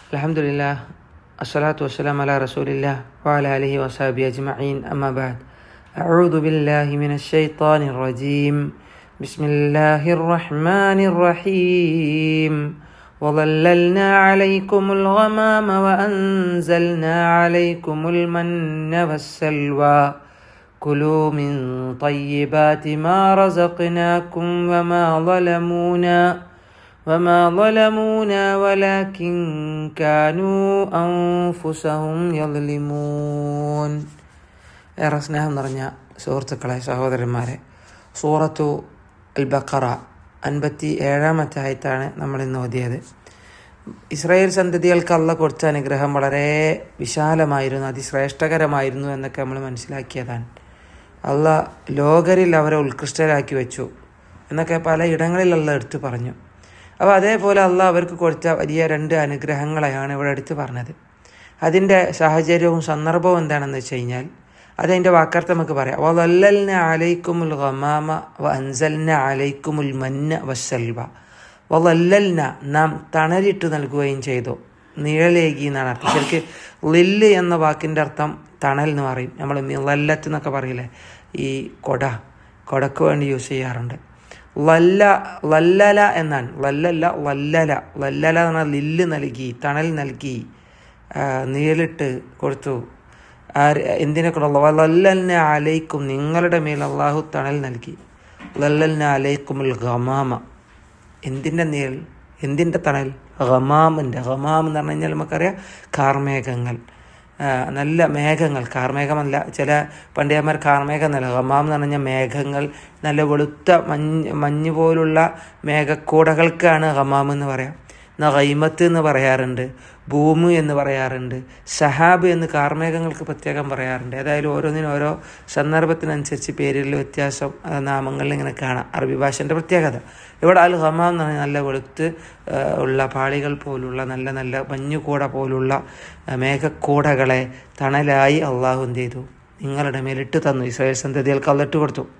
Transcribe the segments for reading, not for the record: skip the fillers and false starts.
അൽഹംദുലില്ലാ അസ്സലാത്തു വസ്സലാമു അലാ റസൂലില്ലാ വഅലാ ആലിഹി വസഹ്ബിഹി അജ്മഈൻ അമ്മാ ബഅദ്. അഊദു ബില്ലാഹി മിനശ് ശൈത്വാനിർ റജീം. ബിസ്മില്ലാഹിർ റഹ്മാനിർ റഹീം. وظللنا عليكم الغمام وأنزلنا عليكم المن والسلوى كلوا من طيبات ما رزقناكم وما ظلمونا ولكن كانوا أنفسهم يظلمون. ഏറെ സ്നേഹം നിറഞ്ഞ സുഹൃത്തുക്കളെ, സഹോദരന്മാരെ, സൂറത്തു അൽ ബഖറ 57-ാമത്തെ ആയത്താണ് നമ്മൾ ഇന്ന് ഓതിയത്. ഇസ്രായേൽ സന്തതികൾക്ക് അള്ളാഹ് കൊടുത്ത അനുഗ്രഹം വളരെ വിശാലമായിരുന്നു, അതിശ്രേഷ്ഠകരമായിരുന്നു എന്നൊക്കെ നമ്മൾ മനസ്സിലാക്കിയതാണ്. അള്ളാഹ് ലോകരിൽ അവരെ ഉത്കൃഷ്ടരാക്കി വെച്ചു എന്നൊക്കെ പല ഇടങ്ങളിൽ അള്ളാഹ് എടുത്തു പറഞ്ഞു. അപ്പോൾ അതേപോലെ അള്ളാഹ് അവർക്ക് കൊടുത്ത വലിയ 2 അനുഗ്രഹങ്ങളെയാണ് ഇവിടെ എടുത്തു പറഞ്ഞത്. അതിൻ്റെ സാഹചര്യവും സന്ദർഭവും എന്താണെന്ന് വെച്ച് കഴിഞ്ഞാൽ അതതിൻ്റെ വാക്കർത്ഥം നമുക്ക് പറയാം. വളല്ലൽന അലൈക്കുമുൽ ഗമാമ വഅൻസൽന അലൈക്കുമുൽ മന്ന വസ്സൽവ. വളല്ലൽന, നാം തണലിട്ട് നൽകുകയും ചെയ്തു. നിഴലേകി എന്നാണ് അർത്ഥം. ശരിക്ക് ലില്ല് എന്ന വാക്കിൻ്റെ അർത്ഥം തണൽ എന്ന് പറയും. നമ്മൾ ലല്ലത്ത് എന്നൊക്കെ പറയില്ലേ, ഈ കൊടക്ക് വേണ്ടി യൂസ് ചെയ്യാറുണ്ട്. ലല്ലല എന്നാണ്. ലല്ലല എന്ന് പറഞ്ഞാൽ ലില്ല് നൽകി, തണൽ നൽകി, നിഴലിട്ട് കൊടുത്തു. എന്തിനൊക്കെ ലല്ലൽന അലൈക്കും, നിങ്ങളുടെ മേൽ അള്ളാഹു തണൽ നൽകി. ലല്ലൽന അലൈക്കുമുൽ ഗമാമ, എന്തിൻ്റെ നിഴൽ, എന്തിൻ്റെ തണൽ? ഗമാമിൻ്റെ. ഗമാം എന്ന് പറഞ്ഞു കഴിഞ്ഞാൽ നമുക്കറിയാം കാർമേഘങ്ങൾ, നല്ല മേഘങ്ങൾ. കാർമേഘമല്ല, ചില പണ്ഡിതന്മാർ കാർമേഘം എന്നല്ല, ഗമാം എന്ന് പറഞ്ഞാൽ മേഘങ്ങൾ, നല്ല വെളുത്ത മഞ്ഞ് പോലുള്ള മേഘക്കൂടകൾക്കാണ് ഗമാം എന്ന് പറയാം. ഗൈമത്ത് എന്ന് പറയാറുണ്ട്, ഭൂമി എന്ന് പറയാറുണ്ട്, സഹാബ് എന്ന് കാർമേഘങ്ങൾക്ക് പ്രത്യേകം പറയാറുണ്ട്. ഏതായാലും ഓരോന്നിനും ഓരോ സന്ദർഭത്തിനനുസരിച്ച് പേരിൽ വ്യത്യാസം, നാമങ്ങളിൽ ഇങ്ങനെ കാണാം. അറബി ഭാഷേൻ്റെ പ്രത്യേകത. ഇവിടെ അൽ ഗമാം എന്ന് പറഞ്ഞാൽ നല്ല വെളുത്ത് ഉള്ള പാളികൾ പോലുള്ള നല്ല നല്ല മഞ്ഞുകൂട പോലുള്ള മേഘക്കൂടകളെ തണലായി അള്ളാഹു എന്ത് ചെയ്തു? നിങ്ങളുടെ മേലിട്ട് തന്നു. ഇസ്രായേൽ സന്തതികൾക്ക് അള്ളാഹ് ഇട്ട് കൊടുത്തു.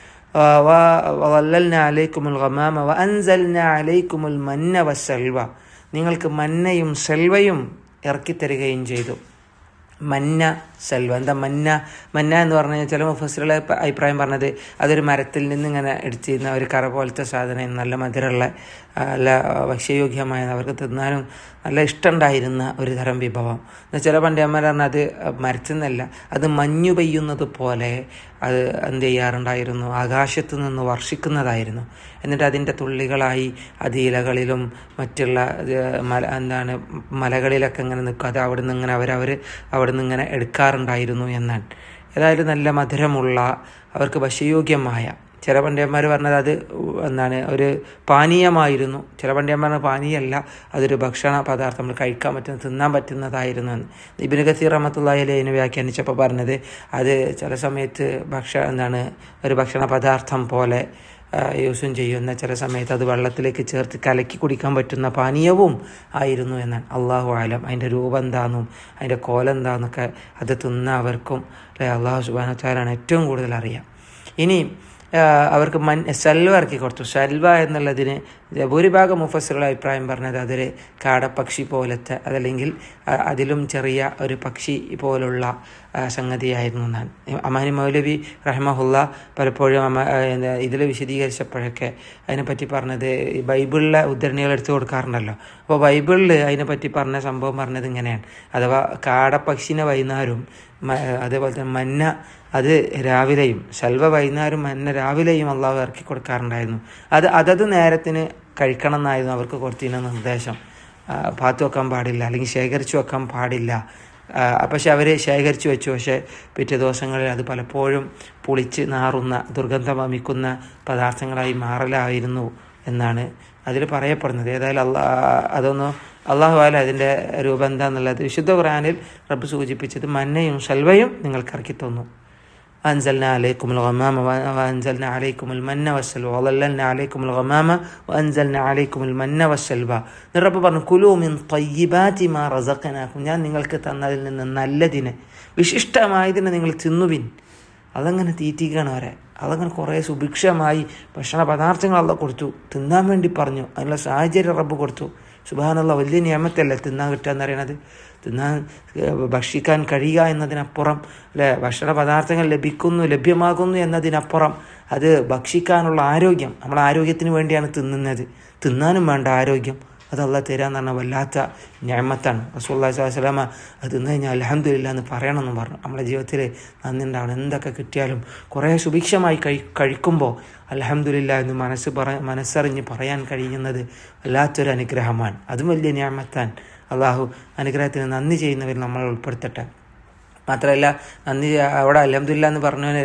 വളല്ലൽന അലൈക്കുമുൽ ഗമാമ വഅൻസൽന അലൈക്കുമുൽ മന്ന വസ്സൽവ, നിങ്ങൾക്ക് മന്നയും സെൽവയും ഇറക്കിത്തരികയും ചെയ്തു. മന്ന, സെൽവ. എന്താ മന്ന എന്ന് പറഞ്ഞു കഴിഞ്ഞാൽ ചില മുഫസ്സിറുകളെ അഭിപ്രായം പറഞ്ഞത് അതൊരു മരത്തിൽ നിന്ന് ഇങ്ങനെ എടുത്തിരുന്ന ഒരു കറ പോലത്തെ സാധനം, നല്ല മധുരമുള്ള, നല്ല ഭക്ഷ്യയോഗ്യമായ, അവർക്ക് തിന്നാനും നല്ല ഇഷ്ടമുണ്ടായിരുന്ന ഒരു തരം വിഭവം. എന്നാൽ ചില പണ്ഡിതന്മാർ പറഞ്ഞാൽ അത് മരത്തിൽ നിന്നല്ല, അത് മഞ്ഞു പെയ്യുന്നത് പോലെ അത് എന്ത് ചെയ്യാറുണ്ടായിരുന്നു, ആകാശത്തു നിന്ന് വർഷിക്കുന്നതായിരുന്നു. എന്നിട്ട് അതിൻ്റെ തുള്ളികളായി അത് ഇലകളിലും മറ്റുള്ള മലകളിലൊക്കെ ഇങ്ങനെ നിൽക്കും. അത് അവിടെ നിന്ന് ഇങ്ങനെ അവിടെ നിന്ന് ഇങ്ങനെ എടുക്കാറുണ്ടായിരുന്നു എന്നാണ്. ഏതായാലും നല്ല മധുരമുള്ള, അവർക്ക് ഭക്ഷ്യയോഗ്യമായ. ചില പണ്ഡിതന്മാർ പറഞ്ഞത് അത് ഒരു പാനീയമായിരുന്നു. ചില പണ്ഡിതന്മാർ പാനീയമല്ല, അതൊരു ഭക്ഷണ പദാർത്ഥം, നമ്മൾ കഴിക്കാൻ പറ്റുന്ന, തിന്നാൻ പറ്റുന്നതായിരുന്നു എന്ന്. ഇബ്നു കസീർ റഹ്മത്തുള്ളാഹി അലൈഹി അതിനെ വ്യാഖ്യാനിച്ചപ്പോൾ പറഞ്ഞത് അത് ചില സമയത്ത് ഒരു ഭക്ഷണ പദാർത്ഥം പോലെ യൂസും ചെയ്യുന്ന, ചില സമയത്ത് അത് വെള്ളത്തിലേക്ക് ചേർത്ത് കലക്കി കുടിക്കാൻ പറ്റുന്ന പാനീയവും ആയിരുന്നു എന്നാണ്. അള്ളാഹു ആലം. അതിൻ്റെ രൂപം എന്താണെന്നും അതിൻ്റെ കോലം എന്താണെന്നൊക്കെ അത് തിന്നവർക്കും അള്ളാഹു സുബ്ഹാനഹു വ തആലയാണ് ഏറ്റവും കൂടുതൽ അറിയാം. ഇനി അവർക്ക് സൽവ ഇറക്കി കൊടുത്തു. സൽവ എന്നുള്ളതിന് ഭൂരിഭാഗം മുഫസ്സിറുകളുടെ അഭിപ്രായം പറഞ്ഞത് അതൊരു കാടപ്പക്ഷി പോലത്തെ, അതല്ലെങ്കിൽ അതിലും ചെറിയ ഒരു പക്ഷി പോലുള്ള സംഗതിയായിരുന്നു എന്നാണ്. അമാനി മൗലവി റഹ്മഹുല്ല പലപ്പോഴും ഇതിൽ വിശദീകരിച്ചപ്പോഴൊക്കെ അതിനെപ്പറ്റി പറഞ്ഞത്, ഈ ബൈബിളിലെ ഉദ്ധരണികൾ എടുത്തു കൊടുക്കാറുണ്ടല്ലോ, അപ്പോൾ ബൈബിളിൽ അതിനെപ്പറ്റി പറഞ്ഞ സംഭവം പറഞ്ഞത് ഇങ്ങനെയാണ്. അഥവാ കാടപ്പക്ഷിനെ വൈകുന്നേരവും, അതേപോലെ തന്നെ മന്ന അത് രാവിലെയും, സൽവ വൈകുന്നേരം, മന്ന രാവിലെയും അള്ളാഹു ഇറക്കി കൊടുക്കാറുണ്ടായിരുന്നു. അതത് നേരത്തിന് കഴിക്കണം എന്നായിരുന്നു അവർക്ക് കൊടുത്തിരുന്ന നിർദ്ദേശം. പാത്തു വെക്കാൻ പാടില്ല, അല്ലെങ്കിൽ ശേഖരിച്ചു വെക്കാൻ പാടില്ല. പക്ഷെ അവർ ശേഖരിച്ചു വെച്ചു. പക്ഷേ പിറ്റേ ദിവസങ്ങളിൽ അത് പലപ്പോഴും പുളിച്ച് നാറുന്ന, ദുർഗന്ധം വമിക്കുന്ന പദാർത്ഥങ്ങളായി മാറലായിരുന്നു എന്നാണ് അതിൽ പറയപ്പെടുന്നത്. ഏതായാലും അള്ളാഹു ആല അതിൻ്റെ രൂപം എന്താണെന്നുള്ളത് വിശുദ്ധ ഖുർആനിൽ റബ്ബ് സൂചിപ്പിച്ചത് മന്നയും സൽവയും നിങ്ങൾക്ക് ഇറക്കി തന്നു. أنزلنا عليكم الغمام وأنزلنا عليكم المن والسلوى وظللنا عليكم الغمام وأنزلنا عليكم المن والسلوى. റബ്ബ് പറഞ്ഞു, കുലൂ മിൻ തയ്യിബാതി മാ റസഖനാകും, ഞാൻ നിങ്ങൾക്ക് തന്നതിൽ നിന്ന് നല്ലതിനെ, വിശിഷ്ടമായതിനെ നിങ്ങൾ തിന്നുവിൻ. അതങ്ങനെ തീറ്റിക്കുകയാണ് അവരെ. അതങ്ങനെ കുറേ സുഭിക്ഷമായി ഭക്ഷണ പദാർത്ഥങ്ങൾ അള്ളാഹ് കൊടുത്തു, തിന്നാൻ വേണ്ടി പറഞ്ഞു. അതിനുള്ള സാഹചര്യം റബ്ബ് കൊടുത്തു. സുബ്ഹാനല്ലാഹ്, വലിയ നിയമത്തല്ലേ തിന്നാൻ കിട്ടുക എന്ന് പറയുന്നത്. തിന്നാൻ ഭക്ഷിക്കാൻ കഴിയുക എന്നതിനപ്പുറം അല്ലേ, ഭക്ഷണ പദാർത്ഥങ്ങൾ ലഭ്യമാകുന്നു എന്നതിനപ്പുറം അത് ഭക്ഷിക്കാനുള്ള ആരോഗ്യം, നമ്മൾ ആരോഗ്യത്തിന് വേണ്ടിയാണ് തിന്നുന്നത്. തിന്നാനും വേണ്ട ആരോഗ്യം, അത് അള്ളാഹ് തരാന്ന് പറഞ്ഞാൽ വല്ലാത്ത നിഅമത്താണ്. റസൂലുള്ളാഹി സ്വല്ലല്ലാഹു അലൈഹി വസല്ലമ അത് തിന്നു കഴിഞ്ഞാൽ അൽഹംദുലില്ലാഹ് എന്ന് പറയണമെന്ന് പറഞ്ഞു. നമ്മുടെ ജീവിതത്തിൽ നന്ദി ഉണ്ടാവണം. എന്തൊക്കെ കിട്ടിയാലും കുറേ സുഭിക്ഷമായി കഴിക്കുമ്പോൾ അൽഹംദുലില്ലാഹ് എന്ന് മനസ്സറിഞ്ഞ് പറയാൻ കഴിയുന്നത് വല്ലാത്തൊരു അനുഗ്രഹമാണ്. അതും വലിയ നിഅമത്താണ്. അള്ളാഹു അനുഗ്രഹത്തിന് നന്ദി ചെയ്യുന്നവർ നമ്മൾ ഉൾപ്പെടുത്തട്ടെ. മാത്രമല്ല, നന്ദി അവിടെ അൽഹംദുലില്ലാഹ് എന്ന് പറഞ്ഞവന്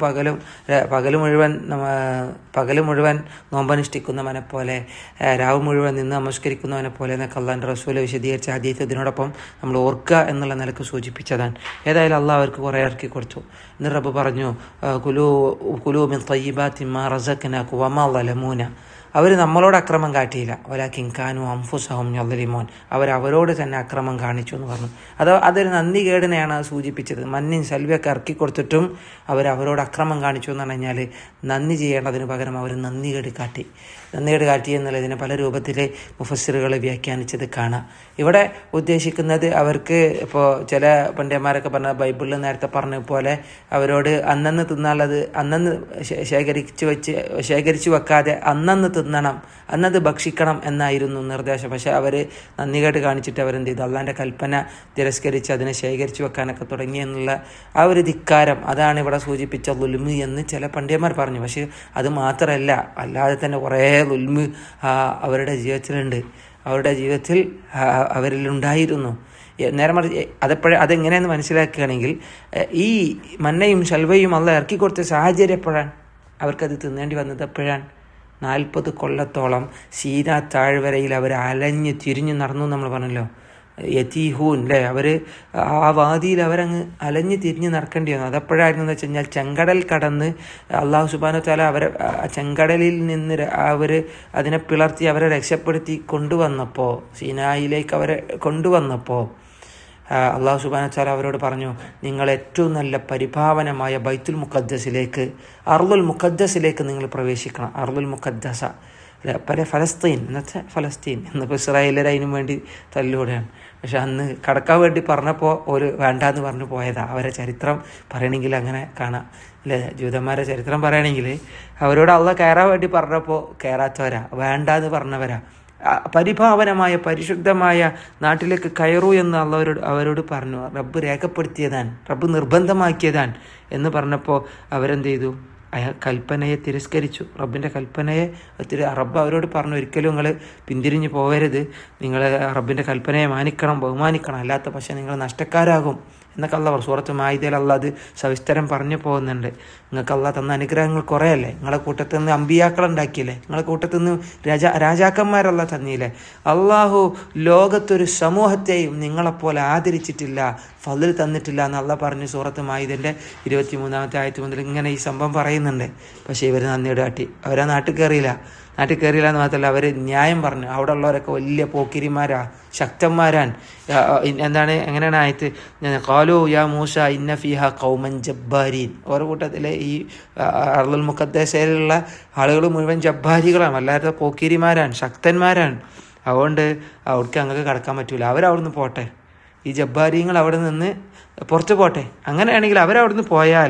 പകൽ മുഴുവൻ നോമ്പനുഷ്ഠിക്കുന്നവനെ പോലെ, രാവ് മുഴുവൻ നിന്ന് നമസ്കരിക്കുന്നവനെ പോലെ എന്നൊക്കെ അള്ളാഹിൻ്റെ റസൂൽ വിശദീകരിച്ച ഹദീസ് ഇതിനോടൊപ്പം നമ്മൾ ഓർക്കുക എന്നുള്ള നിലക്ക് സൂചിപ്പിച്ചതാണ്. ഏതായാലും അള്ളാഹ് അവർക്ക് കുറേ ഇറക്കി കൊടുത്തു. എന്നിട്ട് റബ്ബ് പറഞ്ഞു, കുലൂ മിൻ തയ്യിബാത്തി മാ റസഖ്നാകും വമാ ളലമൂന. അവർ നമ്മളോട് അക്രമം കാട്ടിയില്ല, വലാകിൻ കാനൂ അൻഫുസഹും യദ്ലിമൂൻ. അവരോട് തന്നെ അക്രമം കാണിച്ചു എന്ന് പറഞ്ഞു. അതൊരു നന്ദി കേടിനെയാണ് അത് സൂചിപ്പിച്ചത്. മഞ്ഞും സൽവയൊക്കെ ഇറക്കി കൊടുത്തിട്ടും അവരോട് അക്രമം കാണിച്ചു എന്ന് പറഞ്ഞു കഴിഞ്ഞാൽ നന്ദി ചെയ്യേണ്ടതിന് പകരം അവർ നന്ദി കേട് കാട്ടി എന്നുള്ളതിനെ പല രൂപത്തിൽ മുഫസ്സിറുകൾ വ്യാഖ്യാനിച്ചത് കാണാം. ഇവിടെ ഉദ്ദേശിക്കുന്നത് അവർക്ക് ഇപ്പോൾ ചില പണ്ഡിതന്മാരൊക്കെ പറഞ്ഞ ബൈബിളിൽ നേരത്തെ പറഞ്ഞ പോലെ അവരോട് അന്നന്ന് തിന്നാനുള്ളത് അന്നന്ന് ശേഖരിച്ചു വെക്കാതെ അന്നന്ന് തിന്നണം, അന്നത് ഭക്ഷിക്കണം എന്നായിരുന്നു നിർദ്ദേശം. പക്ഷെ അവർ നന്ദികേട് കാണിച്ചിട്ട് അവരെന്ത് ചെയ്തു, അള്ളാൻ്റെ കൽപ്പന തിരസ്കരിച്ച് അതിനെ ശേഖരിച്ചു വെക്കാനൊക്കെ തുടങ്ങി എന്നുള്ള ആ ഒരു ധിക്കാരം, അതാണ് ഇവിടെ സൂചിപ്പിച്ച ളുൽമ് എന്ന് ചില പണ്ഡിതന്മാർ പറഞ്ഞു. പക്ഷെ അത് മാത്രമല്ല, അല്ലാതെ തന്നെ കുറേ ളുൽമ് അവരുടെ ജീവിതത്തിൽ അവരിലുണ്ടായിരുന്നു. നേരെ മറിച്ച് അതെങ്ങനെയെന്ന് മനസ്സിലാക്കുകയാണെങ്കിൽ, ഈ മന്നയും ശൽവയും അള്ളാഹ് ഇറക്കി കൊടുത്ത സാഹചര്യം എപ്പോഴാണ് അവർക്കത് തിന്നേണ്ടി വന്നത്? എപ്പോഴാണ്? 40 കൊല്ലത്തോളം സീനാ താഴ്വരയിൽ അവർ അലഞ്ഞ് തിരിഞ്ഞ് നടന്നു നമ്മൾ പറഞ്ഞല്ലോ. യതീഹൂൻ അല്ലേ, അവർ ആ വാദിയിൽ അവരങ്ങ് അലഞ്ഞ് തിരിഞ്ഞ് നടക്കേണ്ടി വന്നു. അതെപ്പോഴായിരുന്നു വെച്ച് കഴിഞ്ഞാൽ ചെങ്കടൽ കടന്ന് അള്ളാഹു സുബ്ഹാനഹു വ തആല അവരെ ചെങ്കടലിൽ നിന്ന് അതിനെ പിളർത്തി അവരെ രക്ഷപ്പെടുത്തി കൊണ്ടുവന്നപ്പോൾ, സീനായിലേക്ക് അവരെ കൊണ്ടുവന്നപ്പോൾ അള്ളാഹു സുബ്ഹാനഹു വ തആല അവരോട് പറഞ്ഞു, നിങ്ങൾ ഏറ്റവും നല്ല പരിഭാവനമായ ബൈത്തുൽ മുഖദ്ദസിലേക്ക്, അർളുൽ മുഖദ്ദസിലേക്ക് നിങ്ങൾ പ്രവേശിക്കണം. അർളുൽ മുഖദ്ദസ ഫലസ്തീൻ, ഇന്നത്തെ ഫലസ്തീൻ എന്നിപ്പോൾ ഇസ്രായേലർ അതിനും വേണ്ടി തല്ലുകൂടെയാണ്. പക്ഷെ അന്ന് കടക്കാൻ വേണ്ടി പറഞ്ഞപ്പോൾ ഒരു വേണ്ടാന്ന് പറഞ്ഞു പോയതാണ്. അവരെ ചരിത്രം പറയണമെങ്കിൽ അങ്ങനെ കാണാം അല്ലേ. ജൂതന്മാരെ ചരിത്രം പറയണമെങ്കിൽ അവരോട് അള്ളാഹ് കയറാൻ വേണ്ടി പറഞ്ഞപ്പോൾ കയറാത്തവരാ, വേണ്ടാന്ന് പറഞ്ഞവരാ. പരിഭാവനമായ പരിശുദ്ധമായ നാട്ടിലേക്ക് കയറൂ എന്ന് അവരോട് പറഞ്ഞു. റബ്ബ് രേഖപ്പെടുത്തിയതാണ്, റബ്ബ് നിർബന്ധമാക്കിയതാണ് എന്ന് പറഞ്ഞപ്പോൾ അവരെന്ത് ചെയ്തു? കൽപ്പനയെ തിരസ്കരിച്ചു. റബ്ബിൻ്റെ കൽപ്പനയെ റബ്ബ് അവരോട് പറഞ്ഞു, ഒരിക്കലും നിങ്ങൾ പിന്തിരിഞ്ഞ് പോകരുത്, നിങ്ങൾ റബ്ബിൻ്റെ കൽപ്പനയെ മാനിക്കണം, ബഹുമാനിക്കണം, അല്ലാത്ത പക്ഷേ നിങ്ങൾ നഷ്ടക്കാരാകും എന്നൊക്കെ അള്ളാഹ് സൂറത്ത് മാഇദയിൽ അള്ളാഹ് അത് സവിസ്തരം പറഞ്ഞു പോകുന്നുണ്ട്. നിങ്ങൾക്ക് അള്ളാഹ് തന്ന അനുഗ്രഹങ്ങൾ കുറേ അല്ലേ, നിങ്ങളെ കൂട്ടത്തിൽ നിന്ന് അമ്പിയാക്കളുണ്ടാക്കിയില്ലേ, നിങ്ങളെ കൂട്ടത്തിൽ നിന്ന് രാജാക്കന്മാരല്ലാഹ് തന്നില്ലേ. അള്ളാഹു ലോകത്തൊരു സമൂഹത്തെയും നിങ്ങളെപ്പോലെ ആദരിച്ചിട്ടില്ല, ഫളിൽ തന്നിട്ടില്ല എന്ന് അള്ളാഹ് പറഞ്ഞു സൂറത്ത് മാഇദൻ്റെ 23-ാമത്തെ ആയത്ത് മുതൽ ഇങ്ങനെ ഈ സംഭവം പറയുന്നുണ്ട്. പക്ഷേ ഇവർ നന്ദിയോട് കാട്ടി, അവരാ നാട്ടിൽ കയറിയില്ല എന്ന് മാത്രമല്ല അവർ ന്യായം പറഞ്ഞു. അവിടെ ഉള്ളവരൊക്കെ വലിയ പോക്കിരിമാരാ, ശക്തന്മാരാൻ. എങ്ങനെയാണ് ആയത്ത്? ഖാലൂ യാ മൂസ ഇന്ന ഫീഹ ഖൗമൻ ജബ്ബാരീൻ. ഓരോ കൂട്ടത്തിലെ ഈ അർളുൽ മുഖദ്ദസയിലുള്ള ആളുകൾ മുഴുവൻ ജബ്ബാരികളാണ്, അല്ലാത്ത പോക്കിരിമാരാൻ, ശക്തന്മാരാണ്. അതുകൊണ്ട് അവർക്ക് അങ്ങക്ക് കടക്കാൻ പറ്റൂല, അവരവിടുന്ന് പോട്ടെ, ഈ ജബ്ബാരിങ്ങൾ അവിടെ നിന്ന് പുറത്തു പോട്ടെ. അങ്ങനെയാണെങ്കിൽ അവരവിടുന്ന് പോയാൽ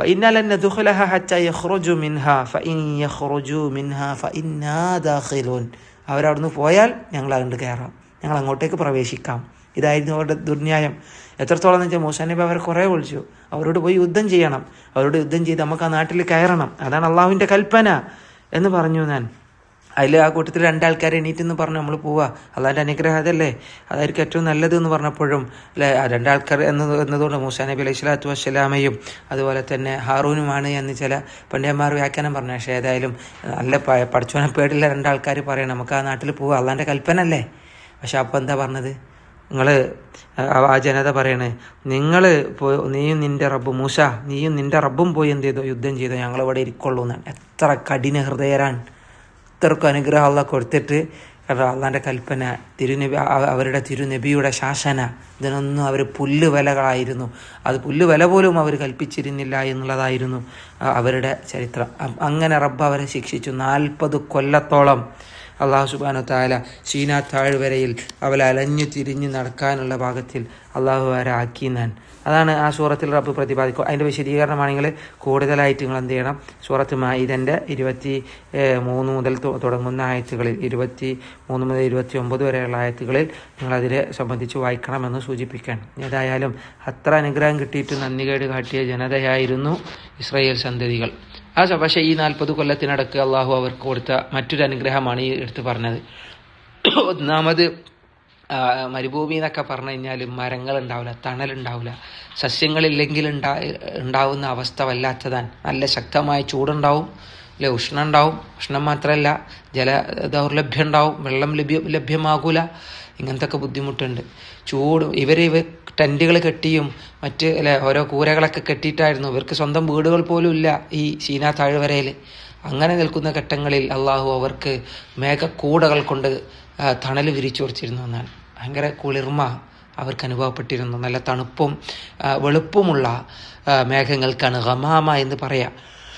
അവരവിടുന്ന് പോയാൽ ഞങ്ങൾ അങ്ങോട്ട് കയറാം, ഞങ്ങൾ അങ്ങോട്ടേക്ക് പ്രവേശിക്കാം. ഇതായിരുന്നു അവരുടെ ദുർന്യായം. എത്രത്തോളം എന്ന് വെച്ചാൽ മൂസാ നബി അവരെ കുറേ വിളിച്ചു, അവരോട് പോയി യുദ്ധം ചെയ്യണം, അവരോട് യുദ്ധം ചെയ്ത് നമുക്ക് ആ നാട്ടിൽ കയറണം, അതാണ് അള്ളാഹുവിൻ്റെ കൽപ്പന എന്ന് പറഞ്ഞു. ഞാൻ അതിൽ ആ കൂട്ടത്തിൽ 2 ആൾക്കാർ എണീറ്റെന്ന് പറഞ്ഞു നമ്മൾ പോവുക, അള്ളാഹിൻ്റെ അനുഗ്രഹം അതല്ലേ, അതായിരിക്കും ഏറ്റവും നല്ലത് എന്ന് പറഞ്ഞപ്പോഴും അല്ലേ 2 ആൾക്കാർ എന്നതുകൊണ്ട് മൂസാ നബി അലൈഹി സ്വലാത്തു വസ്സലാമയും അതുപോലെ തന്നെ ഹാറൂനുമാണ് എന്ന് ചില പണ്ഡിതന്മാർ വ്യാഖ്യാനം പറഞ്ഞു. പക്ഷേ ഏതായാലും നല്ല പഠിച്ചോനെ പേടില്ല 2 ആൾക്കാർ പറയണം നമുക്ക് ആ നാട്ടിൽ പോവുക, അള്ളാഹിൻ്റെ കൽപ്പന അല്ലേ. പക്ഷെ അപ്പോൾ എന്താ പറഞ്ഞത്? ആ ജനത പറയണേ, നീയും നിൻ്റെ റബ്ബ് മൂസ, നീയും നിൻ്റെ റബ്ബും പോയി എന്ത് ചെയ്തോ, യുദ്ധം ചെയ്തോ, ഞങ്ങളിവിടെ ഇരിക്കുള്ളൂ എന്നാണ്. എത്ര കഠിന ഹൃദയരാണ്, ഇത്രക്കും അനുഗ്രഹം അള്ളാഹ് കൊടുത്തിട്ട് അള്ളാഹിൻ്റെ കൽപ്പന, അവരുടെ തിരുനബിയുടെ ശാസന, ഇതിനൊന്നും അവർ പുല്ലുവിലകളായിരുന്നു. അത് പുല്ലുവില പോലും അവർ കൽപ്പിച്ചിരുന്നില്ല എന്നുള്ളതായിരുന്നു അവരുടെ ചരിത്രം. അങ്ങനെ റബ്ബ് അവരെ ശിക്ഷിച്ചു. 40 കൊല്ലത്തോളം അള്ളാഹു സുബ്ഹാനഹു വ തആല സീനാ താഴ്വരയിൽ അവൾ അലഞ്ഞു തിരിഞ്ഞ് നടക്കാനുള്ള ഭാഗത്തിൽ അള്ളാഹു അവരെ ആക്കിയെന്നാണ്. അതാണ് ആ സൂറത്തിൽ റബ്ബ് പ്രതിപാദിക്കുക. അതിൻ്റെ വിശദീകരണമാണെങ്കിൽ കൂടുതലായിട്ട് നിങ്ങൾ എന്ത് ചെയ്യണം, സൂറത്ത് മാഇദൻ്റെ 23 മുതൽ തുടങ്ങുന്ന ആയത്തുകളിൽ 23 മുതൽ 29 വരെയുള്ള ആയത്തുകളിൽ നിങ്ങളതിനെ സംബന്ധിച്ച് വായിക്കണമെന്ന് സൂചിപ്പിക്കുകയാണ്. ഏതായാലും അത്ര അനുഗ്രഹം കിട്ടിയിട്ട് നന്ദികേട് കാട്ടിയ ജനതയായിരുന്നു ഇസ്രായേൽ സന്തതികൾ. പക്ഷേ ഈ 40 കൊല്ലത്തിനടക്ക് അള്ളാഹു അവർക്ക് കൊടുത്ത മറ്റൊരു അനുഗ്രഹമാണ് ഈ എടുത്ത് പറഞ്ഞത്. ഒന്നാമത് മരുഭൂമി എന്നൊക്കെ പറഞ്ഞു കഴിഞ്ഞാൽ മരങ്ങളുണ്ടാവില്ല, തണലുണ്ടാവില്ല, സസ്യങ്ങളില്ലെങ്കിൽ ഉണ്ടാവുന്ന അവസ്ഥ വല്ലാത്തതാണ്. നല്ല ശക്തമായ ചൂടുണ്ടാവും, അല്ലെ, ഉഷ്ണം ഉണ്ടാവും. ഉഷ്ണം മാത്രമല്ല, ജല ദൗർലഭ്യം ഉണ്ടാവും, വെള്ളം ലഭ്യമാകൂല. ഇങ്ങനത്തെ ഒക്കെ ബുദ്ധിമുട്ടുണ്ട്. ചൂട് ഇവർ ടെൻറ്റുകൾ കെട്ടിയും മറ്റ് ഓരോ കൂരകളൊക്കെ കെട്ടിയിട്ടായിരുന്നു. ഇവർക്ക് സ്വന്തം വീടുകൾ പോലും ഇല്ല ഈ സീനാ താഴ്വരയിൽ. അങ്ങനെ നിൽക്കുന്ന ഘട്ടങ്ങളിൽ അള്ളാഹു അവർക്ക് മേഘക്കൂടകൾ കൊണ്ട് തണൽ വിരിച്ചു കൊടുത്തിരുന്നു എന്നാണ്. ഭയങ്കര കുളിർമ അവർക്ക് അനുഭവപ്പെട്ടിരുന്നു. നല്ല തണുപ്പും വെളുപ്പുമുള്ള മേഘങ്ങൾക്കാണ് ഗമാമ എന്ന് പറയാം.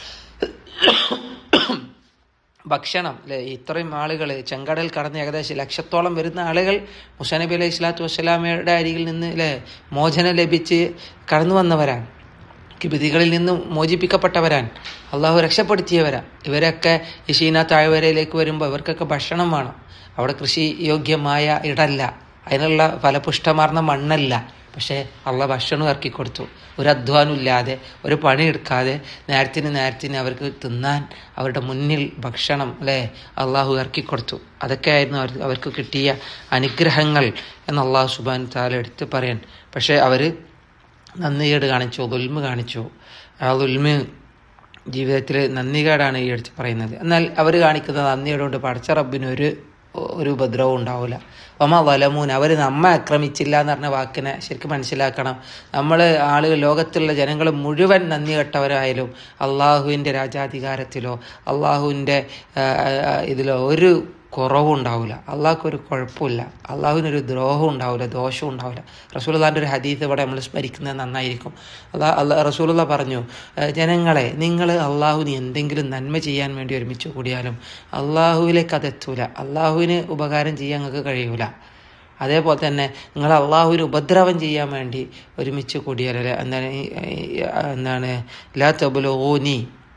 ഭക്ഷണം, അല്ലെ, ഇത്രയും ആളുകൾ ചെങ്കടൽ കടന്ന് ഏകദേശം 1,00,000-ഓളം വരുന്ന ആളുകൾ മൂസാ നബി അലൈഹി സ്വലാത്തു വസ്സലാമയുടെ അരികിൽ നിന്ന് മോചനം ലഭിച്ച് കടന്നു വന്നവരാണ്. കിബിതികളിൽ നിന്നും മോചിപ്പിക്കപ്പെട്ടവരാൻ, അള്ളാഹു രക്ഷപ്പെടുത്തിയവരാ. ഇവരൊക്കെ ഈ സീനാ താഴ്വരയിലേക്ക് വരുമ്പോൾ ഇവർക്കൊക്കെ ഭക്ഷണം വേണം. അവിടെ കൃഷി യോഗ്യമായ ഇടല്ല, അതിനുള്ള ഫലപുഷ്ടമാർന്ന മണ്ണല്ല. പക്ഷേ അള്ളാഹ് ഭക്ഷണം ഇറക്കിക്കൊടുത്തു. ഒരു അധ്വാനം ഇല്ലാതെ, ഒരു പണിയെടുക്കാതെ നേരത്തിന് അവർക്ക് തിന്നാൻ അവരുടെ മുന്നിൽ ഭക്ഷണം, അല്ലേ, അള്ളാഹു ഇറക്കിക്കൊടുത്തു. അതൊക്കെ ആയിരുന്നു അവർക്ക് കിട്ടിയ അനുഗ്രഹങ്ങൾ എന്ന് അള്ളാഹു സുബ്ഹാനഹു വ തആല എടുത്ത് പറയാൻ. പക്ഷേ അവർ നന്ദികേട് കാണിച്ചു, ദുൽമ് കാണിച്ചു. ആ ദുൽമ് ജീവിതത്തിൽ നന്ദികേടാണ് ഈ എടുത്ത് പറയുന്നത്. എന്നാൽ അവർ കാണിക്കുന്ന നന്ദികേടുകൊണ്ട് പടച്ച റബ്ബിന് ഒരു ഉപദ്രവവും ഉണ്ടാവില്ല. വമാ വലമൂൻ, അവർ നമ്മെ ആക്രമിച്ചില്ല എന്ന് പറഞ്ഞ വാക്കിനെ ശരിക്കും മനസ്സിലാക്കണം. ആളുകൾ, ലോകത്തുള്ള ജനങ്ങൾ മുഴുവൻ നന്ദി കെട്ടവരായാലും അള്ളാഹുവിൻ്റെ രാജാധികാരത്തിലോ അള്ളാഹുവിൻ്റെ ഇതിലോ ഒരു കുറവും ഉണ്ടാവില്ല. അള്ളാഹ്ക്കൊരു കുഴപ്പമില്ല, അള്ളാഹുവിനൊരു ദ്രോഹം ഉണ്ടാവില്ല, ദോഷവും ഉണ്ടാവില്ല. റസൂലുള്ളാഹിൻ്റെ ഒരു ഹദീസ് ഇവിടെ നമ്മൾ സ്മരിക്കുന്നത് നന്നായിരിക്കും. റസൂലുള്ള പറഞ്ഞു, ജനങ്ങളെ, നിങ്ങൾ അള്ളാഹുവിന് എന്തെങ്കിലും നന്മ ചെയ്യാൻ വേണ്ടി ഒരുമിച്ച് കൂടിയാലും അള്ളാഹുവിലേക്ക് അതെത്തൂല, അള്ളാഹുവിന് ഉപകാരം ചെയ്യാൻ നിങ്ങൾക്ക് കഴിയൂല. അതേപോലെ തന്നെ നിങ്ങൾ അള്ളാഹുവിന് ഉപദ്രവം ചെയ്യാൻ വേണ്ടി ഒരുമിച്ച് കൂടിയാൽ എന്താണ് ലാ തബ്ലുഗൂനി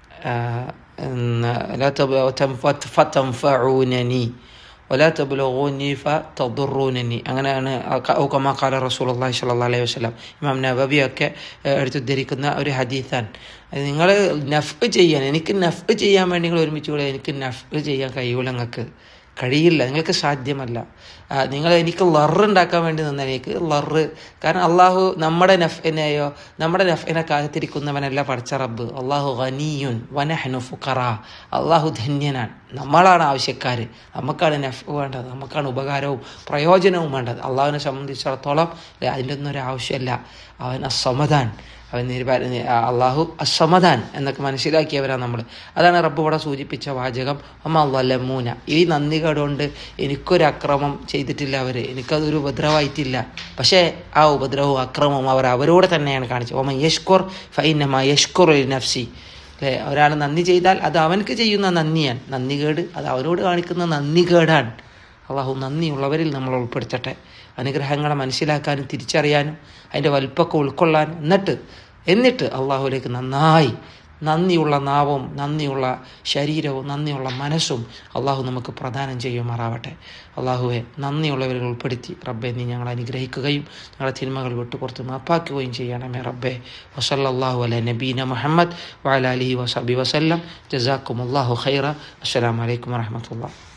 ഫതൻഫഊനനി വലാ തബ്ലുഗൂനി ഫതദുറൂനനി, അങ്ങനെയാണ് കമാ ഖാല റസൂലുള്ളാഹി സ്വല്ലല്ലാഹു അലൈഹി വസല്ലം. ഇമാം നവവിയൊക്കെ എടുത്തുദ്ധരിക്കുന്ന ഒരു ഹദീസാണ്. നിങ്ങൾ നഫ്അ് ചെയ്യാൻ, എനിക്ക് നഫ്അ് ചെയ്യാൻ വേണ്ടി നിങ്ങൾ ഒരുമിച്ച് കൂടെ, എനിക്ക് നഫ്അ് ചെയ്യാൻ കഴിയില്ല, നിങ്ങൾക്ക് സാധ്യമല്ല. നിങ്ങൾ എനിക്ക് ലറുണ്ടാക്കാൻ വേണ്ടി നിന്നാൽ എനിക്ക് ലറ്, കാരണം അള്ളാഹു നമ്മുടെ നഫ്ഇനെ കാത്തിരിക്കുന്നവനല്ല പടച്ച റബ്ബ്. അള്ളാഹു ഗനിയുൻ വനഹ്നു ഫുഖറാ, അള്ളാഹു ധന്യനാണ്, നമ്മളാണ് ആവശ്യക്കാർ. നമുക്കാണ് നഫ് വേണ്ടത്, നമുക്കാണ് ഉപകാരവും പ്രയോജനവും വേണ്ടത്. അള്ളാഹുവിനെ സംബന്ധിച്ചിടത്തോളം അതിൻ്റെ ഒന്നും ഒരു ആവശ്യമില്ല. അവൻ അസ്സമദാൻ, അള്ളാഹു അസ്സമദാൻ എന്നൊക്കെ മനസ്സിലാക്കിയവരാണ് നമ്മൾ. അതാണ് റബ്ബ് ഇവിടെ സൂചിപ്പിച്ച വാചകം. വമാ വലമൂന, ഈ നന്ദികേടുകൊണ്ട് എനിക്കൊരു അക്രമം ചെയ്തിട്ടില്ല അവർ, എനിക്കതൊരു ഉപദ്രവമായിട്ടില്ല. പക്ഷേ ആ ഉപദ്രവവും അക്രമവും അവരോട് തന്നെയാണ് കാണിച്ചത്. വമൻ യഷ്കുർ ഫഇന്നമാ യഷ്കുറു ലിനഫ്സി, അല്ലേ, ഒരാൾ നന്ദി ചെയ്താൽ അത് അവനക്ക് ചെയ്യുന്ന നന്ദിയാണ്. നന്ദികേട് അത് അവനോട് കാണിക്കുന്ന നന്ദികേടാണ്. അള്ളാഹു നന്ദിയുള്ളവരിൽ നമ്മൾ ഉൾപ്പെടുത്തട്ടെ. അനുഗ്രഹങ്ങളെ മനസ്സിലാക്കാനും തിരിച്ചറിയാനും അതിൻ്റെ വലുപ്പമൊക്കെ ഉൾക്കൊള്ളാനും എന്നിട്ട് അള്ളാഹുവിലേക്ക് നന്നായി നന്ദിയുള്ള നാവും നന്ദിയുള്ള ശരീരവും നന്ദിയുള്ള മനസ്സും അള്ളാഹു നമുക്ക് പ്രദാനം ചെയ്യുമാറാവട്ടെ. അള്ളാഹുവെ, നന്ദിയുള്ളവരിൽ ഉൾപ്പെടുത്തി റബ്ബെ നീ ഞങ്ങളെ അനുഗ്രഹിക്കുകയും ഞങ്ങളുടെ തിന്മകൾ വിട്ടുപുറത്ത് മാപ്പാക്കുകയും ചെയ്യണമേ റബ്ബെ. വസല്ലല്ലാഹു അലാ നബീന മുഹമ്മദ് വഅലാ ആലിഹി വസഹ്ബിഹി വസല്ലം. ജസാക്കുമുല്ലാഹു ഖൈറ. അസ്സലാമു അലൈക്കും വറഹ്മത്തുള്ളാഹി.